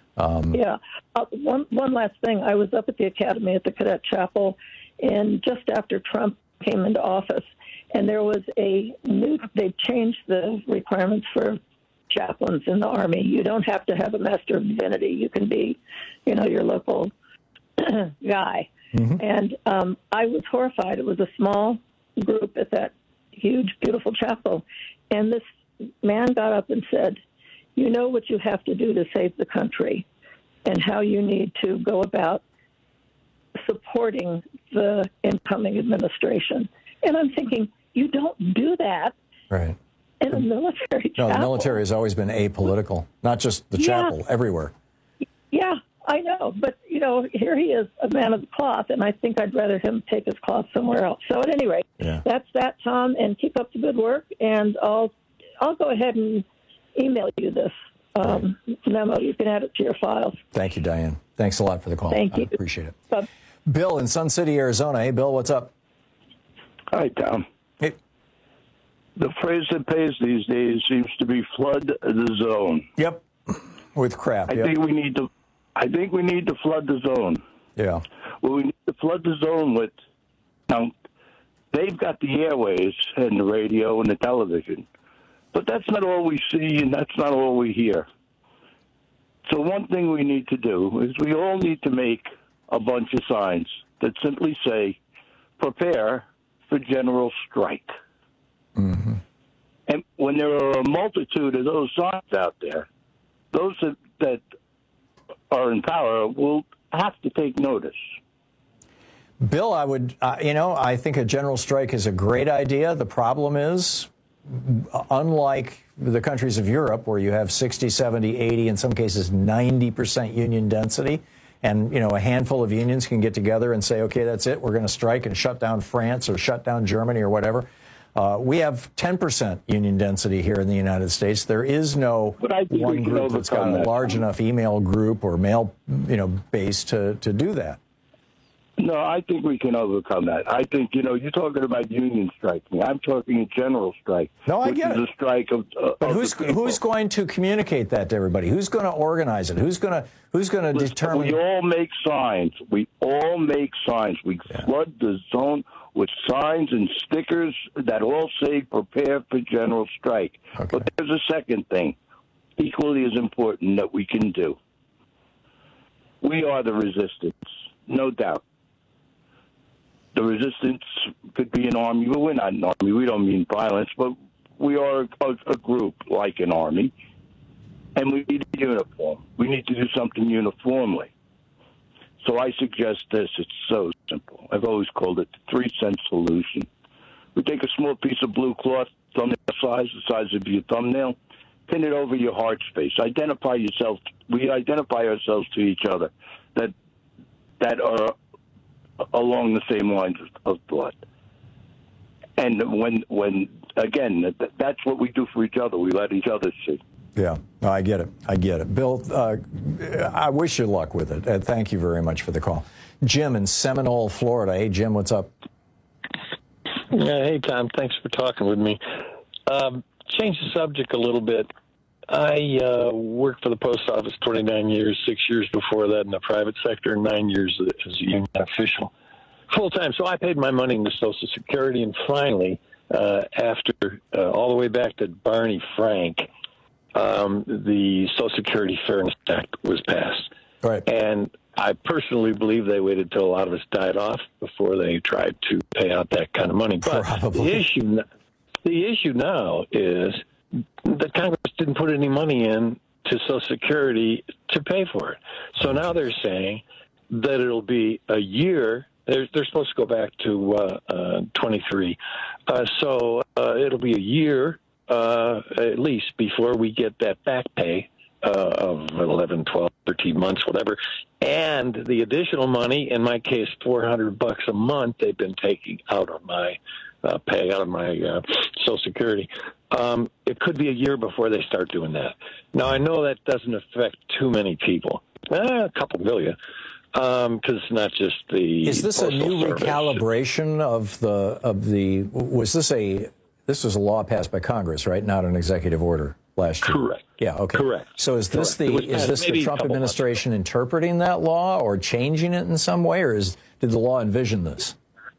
One last thing. I was up at the Academy at the Cadet Chapel, and just after Trump came into office, and there was they changed the requirements for chaplains in the Army. You don't have to have a Master of Divinity. You can be, your local guy. Mm-hmm. And I was horrified. It was a small group at that huge, beautiful chapel. And this man got up and said, you know what you have to do to save the country and how you need to go about supporting the incoming administration. And I'm thinking, you don't do that. Right. In a military chapel. No, the military has always been apolitical, not just the chapel, everywhere. Yeah, I know. But, here he is, a man of the cloth, and I think I'd rather him take his cloth somewhere else. So at any rate, that's that, Tom, and keep up the good work. And I'll go ahead and email you this memo. You can add it to your files. Thank you, Diane. Thanks a lot for the call. Thank you. I appreciate it. Bye. Bill in Sun City, Arizona. Hey, Bill, what's up? Hi, Tom. Hey. The phrase that pays these days seems to be flood the zone. Yep. With crap. I think we need to flood the zone. Yeah. Well, we need to flood the zone with. Now, they've got the airwaves and the radio and the television, but that's not all we see and that's not all we hear. So one thing we need to do is we all need to make a bunch of signs that simply say, "Prepare for general strike." Mm-hmm. And when there are a multitude of those signs out there, those that are in power will have to take notice. Bill, I would, I think a general strike is a great idea. The problem is, unlike the countries of Europe, where you have 60, 70, 80, in some cases 90% union density, and, a handful of unions can get together and say, okay, that's it, we're going to strike and shut down France or shut down Germany or whatever. We have 10% union density here in the United States. There is no one group that's got a large enough email group or mail, base to do that. No, I think we can overcome that. I think, you're talking about union striking. I'm talking a general strike. No, I get it. Which is a strike of but who's going to communicate that to everybody? Who's going to organize it? Who's going to determine? We all make signs. We flood the zone with signs and stickers that all say "Prepare for general strike." Okay. But there's a second thing, equally as important, that we can do. We are the resistance, no doubt. The resistance could be an army, but we're not an army. We don't mean violence, but we are a group like an army, and we need a uniform. We need to do something uniformly. So I suggest this. It's so simple. I've always called it the 3-cent solution. We take a small piece of blue cloth, thumbnail size, the size of your thumbnail, pin it over your heart space. Identify yourself. We identify ourselves to each other that are along the same lines of thought. And when again, that's what we do for each other. We let each other see. Yeah, no, I get it. Bill, I wish you luck with it. Thank you very much for the call. Jim in Seminole, Florida. Hey, Jim, what's up? Yeah, hey, Tom. Thanks for talking with me. Change the subject a little bit. I worked for the post office 29 years, 6 years before that in the private sector, and 9 years as a union official, full-time. So I paid my money into Social Security, and finally, after all the way back to Barney Frank, the Social Security Fairness Act was passed. Right. And I personally believe they waited till a lot of us died off before they tried to pay out that kind of money. But the issue now is that Congress didn't put any money in to Social Security to pay for it. So now they're saying that it'll be a year. They're supposed to go back to 23. So it'll be a year at least before we get that back pay of 11, 12, 13 months, whatever. And the additional money, in my case, $400 a month, they've been taking out of my pay, out of my Social Security. It could be a year before they start doing that. Now, I know that doesn't affect too many people, a couple million, because it's not just the. Is this a new recalibration of the? Was this was a law passed by Congress, right? Not an executive order last year. Correct. Yeah. Okay. Correct. So is this the Trump administration interpreting that law or changing it in some way, or did the law envision this?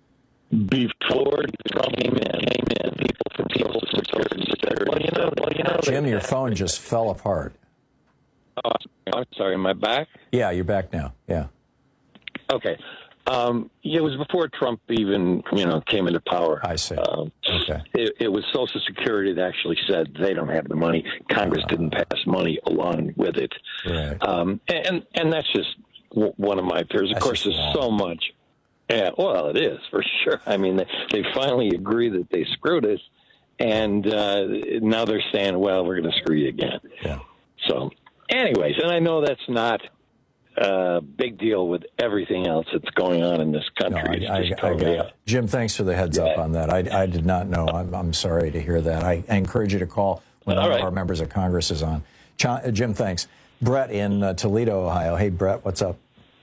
Before Trump came in, people from Social Security. Jim, your phone just fell apart. Oh, I'm sorry. Am I back? Yeah, you're back now. Yeah. Okay. It was before Trump even, came into power. I see. Okay. It was Social Security that actually said they don't have the money. Congress didn't pass money along with it. Right. And that's just one of my fears. Of course, there's so much. Yeah, well, it is, for sure. I mean, they finally agree that they screwed us, and now they're saying, well, we're going to screw you again. Yeah. So, anyways, and I know that's not a big deal with everything else that's going on in this country. No, I get it. Jim, thanks for the heads up on that. I did not know. I'm sorry to hear that. I encourage you to call when one of our members of Congress is on. Jim, thanks. Brett in Toledo, Ohio. Hey, Brett, what's up?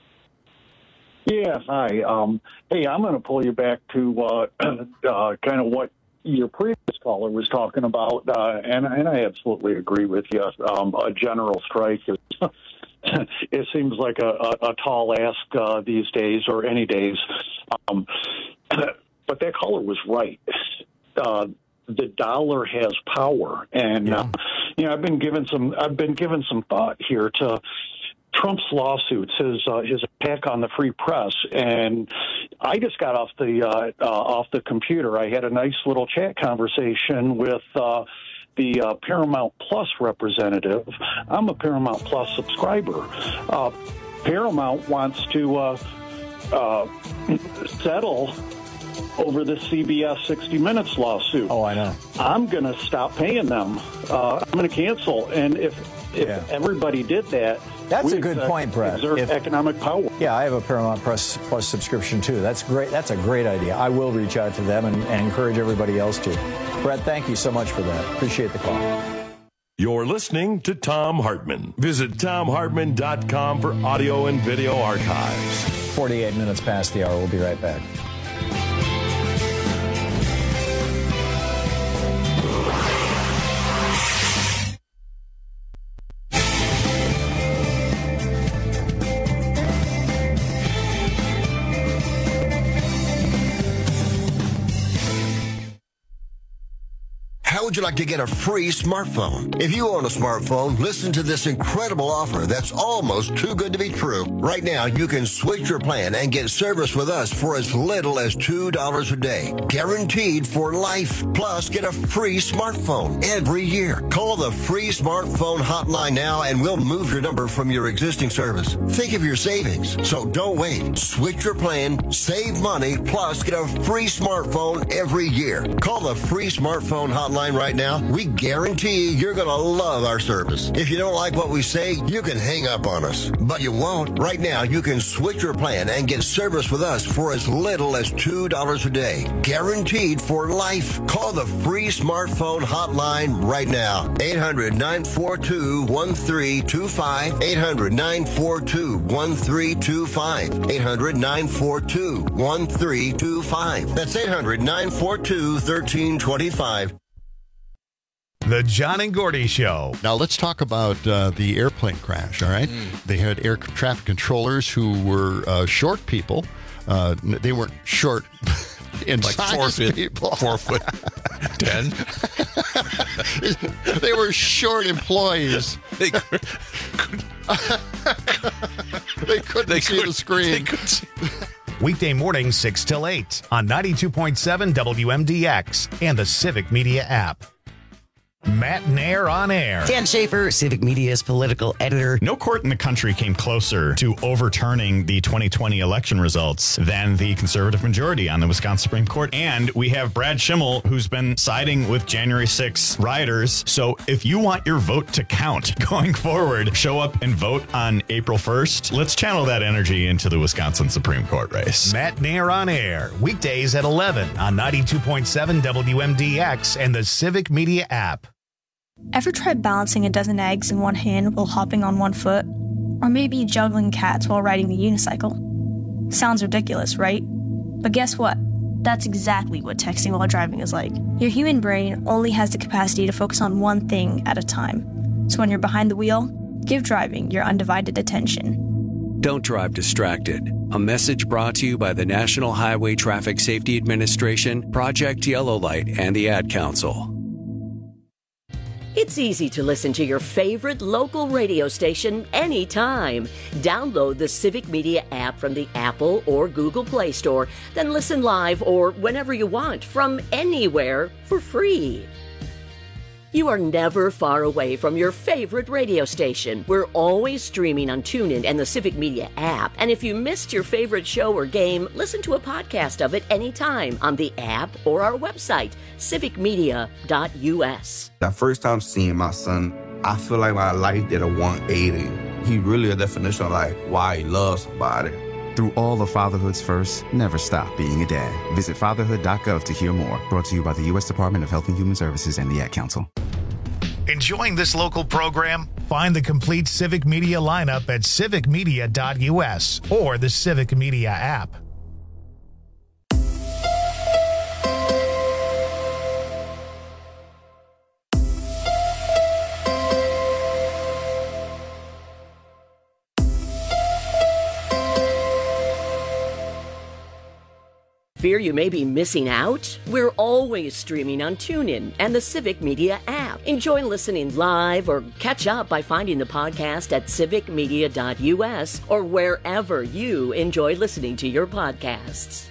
Yeah, hi. Hey, I'm going to pull you back to kind of what your previous caller was talking about, and I absolutely agree with you. A general strike is, it seems like a tall ask these days, or any days. But that caller was right. The dollar has power, and I've been given some thought here to Trump's lawsuits, his attack on the free press, and I just got off the computer. I had a nice little chat conversation with the Paramount Plus representative. I'm a Paramount Plus subscriber. Paramount wants to settle over the CBS 60 Minutes lawsuit. Oh, I know. I'm going to stop paying them. I'm going to cancel, and if everybody did that. That's a good point, Brett. Exert economic power. Yeah, I have a Paramount Plus subscription, too. That's great. That's a great idea. I will reach out to them and encourage everybody else to. Brett, thank you so much for that. Appreciate the call. You're listening to Thom Hartmann. Visit ThomHartmann.com for audio and video archives. 48 minutes past the hour. We'll be right back. How would you like to get a free smartphone? If you own a smartphone, listen to this incredible offer that's almost too good to be true. Right now, you can switch your plan and get service with us for as little as $2 a day. Guaranteed for life. Plus, get a free smartphone every year. Call the free smartphone hotline now and we'll move your number from your existing service. Think of your savings. So don't wait. Switch your plan, save money, plus get a free smartphone every year. Call the free smartphone hotline hotline right now, we guarantee you're going to love our service. If you don't like what we say, you can hang up on us. But you won't. Right now, you can switch your plan and get service with us for as little as $2 a day. Guaranteed for life. Call the free smartphone hotline right now. 800-942-1325. 800-942-1325. 800-942-1325. That's 800-942-1325. The John and Gordy Show. Now let's talk about the airplane crash, all right? They had air traffic controllers who were short people. They weren't short in like size people. 4 foot 10. They were short employees. They couldn't see the screen. Weekday morning 6 till 8 on 92.7 WMDX and the Civic Media app. Matt Nair on air. Dan Schaefer, Civic Media's political editor. No court in the country came closer to overturning the 2020 election results than the conservative majority on the Wisconsin Supreme Court. And we have Brad Schimmel, who's been siding with January 6 rioters. So if you want your vote to count going forward, show up and vote on April 1st. Let's channel that energy into the Wisconsin Supreme Court race. Matt Nair on air. Weekdays at 11 on 92.7 WMDX and the Civic Media app. Ever tried balancing a dozen eggs in one hand while hopping on one foot? Or maybe juggling cats while riding the unicycle? Sounds ridiculous, right? But guess what? That's exactly what texting while driving is like. Your human brain only has the capacity to focus on one thing at a time. So when you're behind the wheel, give driving your undivided attention. Don't drive distracted. A message brought to you by the National Highway Traffic Safety Administration, Project Yellow Light, and the Ad Council. It's easy to listen to your favorite local radio station anytime. Download the Civic Media app from the Apple or Google Play Store, then listen live or whenever you want from anywhere for free. You are never far away from your favorite radio station. We're always streaming on TuneIn and the Civic Media app. And if you missed your favorite show or game, listen to a podcast of it anytime on the app or our website, civicmedia.us. The first time seeing my son, I feel like my life did a 180. He really a definition of like why he loves somebody. Through all of fatherhood's first, never stop being a dad. Visit fatherhood.gov to hear more. Brought to you by the U.S. Department of Health and Human Services and the Ad Council. Enjoying this local program? Find the complete Civic Media lineup at civicmedia.us or the Civic Media app. Fear you may be missing out? We're always streaming on TuneIn and the Civic Media app. Enjoy listening live or catch up by finding the podcast at civicmedia.us or wherever you enjoy listening to your podcasts.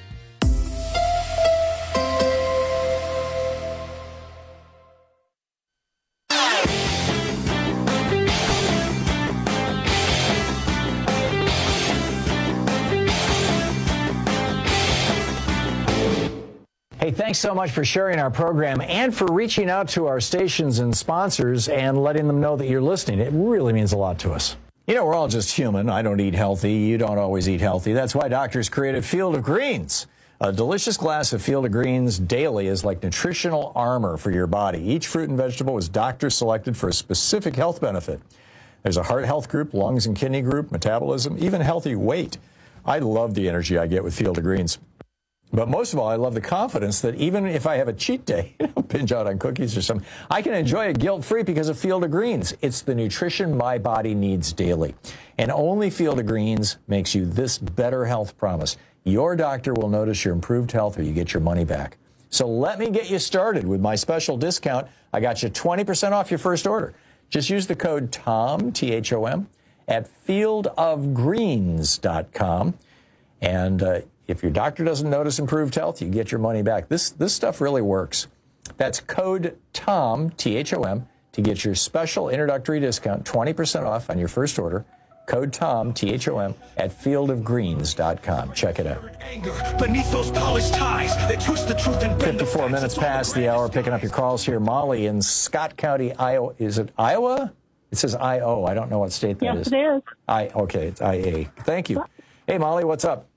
Hey, thanks so much for sharing our program and for reaching out to our stations and sponsors and letting them know that you're listening. It really means a lot to us. You know, we're all just human. I don't eat healthy. You don't always eat healthy. That's why doctors created Field of Greens. A delicious glass of Field of Greens daily is like nutritional armor for your body. Each fruit and vegetable is doctor selected for a specific health benefit. There's a heart health group, lungs and kidney group, metabolism, even healthy weight. I love the energy I get with Field of Greens. But most of all, I love the confidence that even if I have a cheat day, binge out on cookies or something, I can enjoy it guilt-free because of Field of Greens. It's the nutrition my body needs daily. And only Field of Greens makes you this better health promise. Your doctor will notice your improved health or you get your money back. So let me get you started with my special discount. I got you 20% off your first order. Just use the code TOM, T-H-O-M, at fieldofgreens.com. And if your doctor doesn't notice improved health, you get your money back. This stuff really works. That's code TOM, T-H-O-M, to get your special introductory discount, 20% off on your first order Code TOM, T-H-O-M, at fieldofgreens.com. Check it out. Beneath those polished ties that twist the truth and bend 54 minutes past the hour, picking up your calls here. Molly in Scott County, Iowa. Is it Iowa? It says I-O. I don't know what state that is. Yes, it is. Okay, it's I-A. Thank you. Hey, Molly, what's up?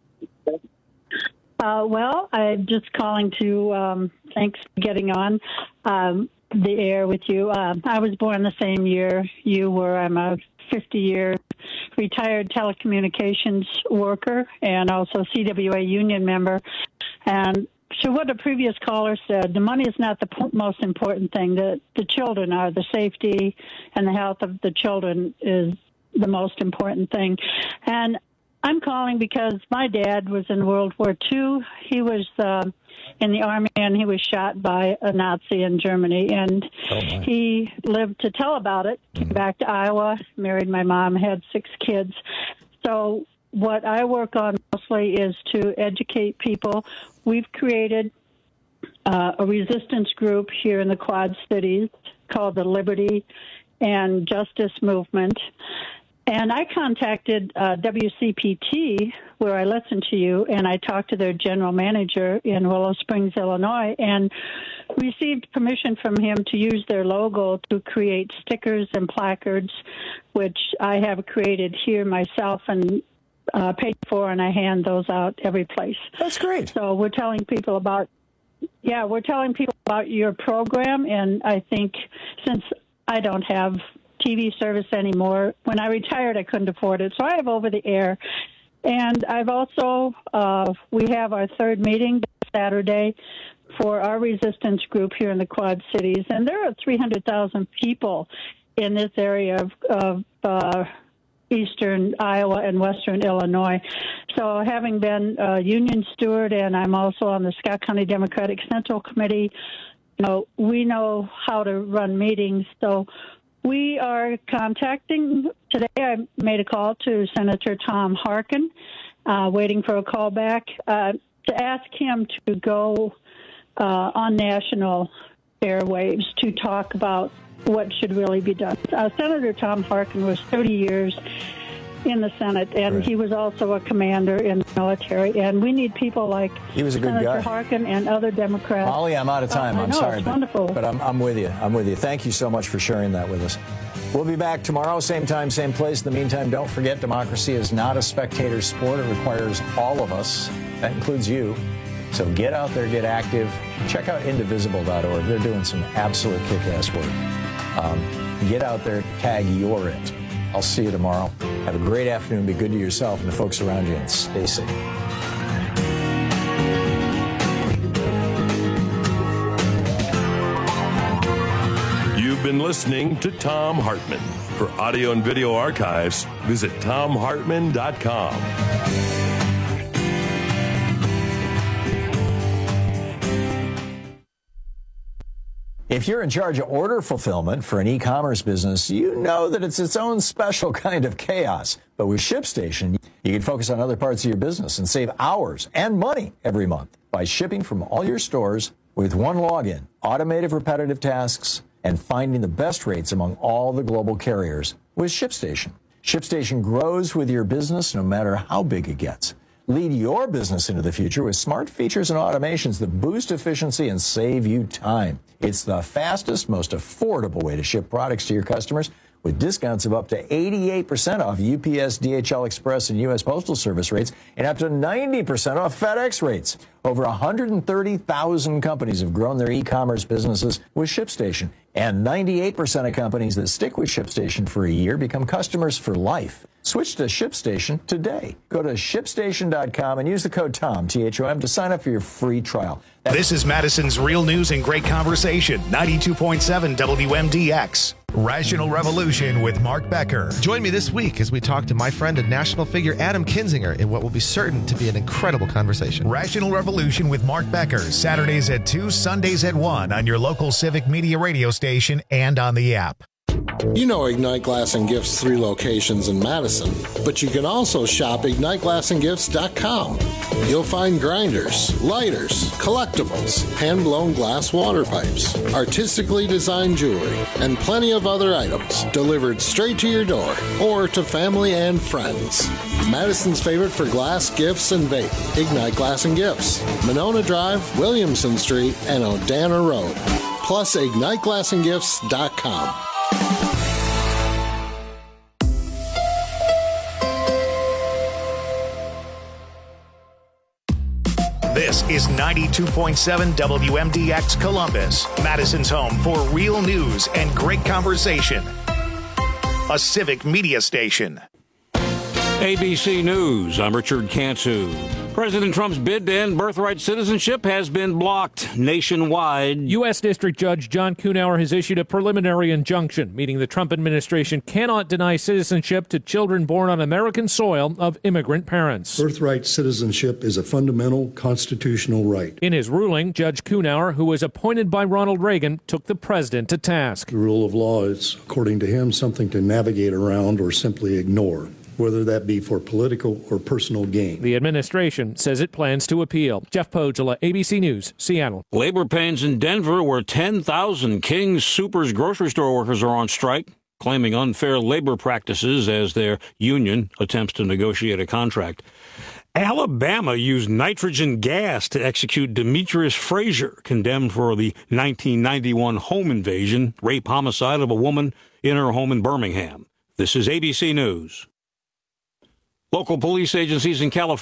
Well, I'm just calling to thanks for getting on the air with you. I was born the same year you were. I'm a 50-year retired telecommunications worker and also CWA union member. And to what a previous caller said, the money is not the most important thing. The children are. The safety and the health of the children is the most important thing. And I'm calling because my dad was in World War II. He was in the Army, and he was shot by a Nazi in Germany. And he lived to tell about it, came back to Iowa, married my mom, had 6 kids. So what I work on mostly is to educate people. We've created a resistance group here in the Quad Cities called the Liberty and Justice Movement. And I contacted WCPT, where I listened to you, and I talked to their general manager in Willow Springs, Illinois, and received permission from him to use their logo to create stickers and placards, which I have created here myself and paid for, and I hand those out every place. That's great. So we're telling people about your program, and I think since I don't have TV service anymore. When I retired, I couldn't afford it, so I have over the air. And I've also, we have our 3rd meeting this Saturday for our resistance group here in the Quad Cities, and there are 300,000 people in this area of eastern Iowa and western Illinois. So having been a union steward, and I'm also on the Scott County Democratic Central Committee, we know how to run meetings. So we are contacting, today I made a call to Senator Tom Harkin, waiting for a call back, to ask him to go on national airwaves to talk about what should really be done. Senator Tom Harkin was 30 years in the Senate, and he was also a commander in the military. And we need people like Senator Harkin and other Democrats. Molly, I'm out of time. I'm sorry. It's wonderful. But I'm with you. I'm with you. Thank you so much for sharing that with us. We'll be back tomorrow, same time, same place. In the meantime, don't forget, democracy is not a spectator sport. It requires all of us. That includes you. So get out there, get active. Check out indivisible.org. They're doing some absolute kick-ass work. Get out there, tag your it. I'll see you tomorrow. Have a great afternoon. Be good to yourself and the folks around you, and stay safe. You've been listening to Thom Hartmann. For audio and video archives, visit TomHartmann.com. If you're in charge of order fulfillment for an e-commerce business, you know that it's its own special kind of chaos. But with ShipStation, you can focus on other parts of your business and save hours and money every month by shipping from all your stores with one login, automated repetitive tasks, and finding the best rates among all the global carriers with ShipStation. ShipStation grows with your business no matter how big it gets. Lead your business into the future with smart features and automations that boost efficiency and save you time. It's the fastest, most affordable way to ship products to your customers with discounts of up to 88% off UPS, DHL Express, and U.S. Postal Service rates and up to 90% off FedEx rates. Over 130,000 companies have grown their e-commerce businesses with ShipStation, and 98% of companies that stick with ShipStation for a year become customers for life. Switch to ShipStation today. Go to ShipStation.com and use the code TOM, T-H-O-M, to sign up for your free trial. This is Madison's Real News and Great Conversation, 92.7 WMDX. Rational Revolution with Mark Becker. Join me this week as we talk to my friend and national figure Adam Kinzinger in what will be certain to be an incredible conversation. Rational Revolution with Mark Becker, Saturdays at 2, Sundays at 1 on your local Civic Media radio station and on the app. You know Ignite Glass and Gifts' 3 locations in Madison, but you can also shop IgniteGlassandGifts.com. You'll find grinders, lighters, collectibles, hand-blown glass water pipes, artistically designed jewelry, and plenty of other items delivered straight to your door or to family and friends. Madison's favorite for glass, gifts, and vape, Ignite Glass and Gifts, Monona Drive, Williamson Street, and Odana Road. Plus, IgniteGlassandGifts.com. This is 92.7 WMDX Columbus, Madison's home for real news and great conversation. A civic media station. ABC News, I'm Richard Cantu. President Trump's bid to end birthright citizenship has been blocked nationwide. U.S. District Judge John Kuhnauer has issued a preliminary injunction, meaning the Trump administration cannot deny citizenship to children born on American soil of immigrant parents. Birthright citizenship is a fundamental constitutional right. In his ruling, Judge Kuhnauer, who was appointed by Ronald Reagan, took the president to task. The rule of law is, according to him, something to navigate around or simply ignore, whether that be for political or personal gain. The administration says it plans to appeal. Jeff Pogela, ABC News, Seattle. Labor pains in Denver, where 10,000 King's Soupers grocery store workers are on strike, claiming unfair labor practices as their union attempts to negotiate a contract. Alabama used nitrogen gas to execute Demetrius Frazier, condemned for the 1991 home invasion, rape, homicide of a woman in her home in Birmingham. This is ABC News. Local police agencies in California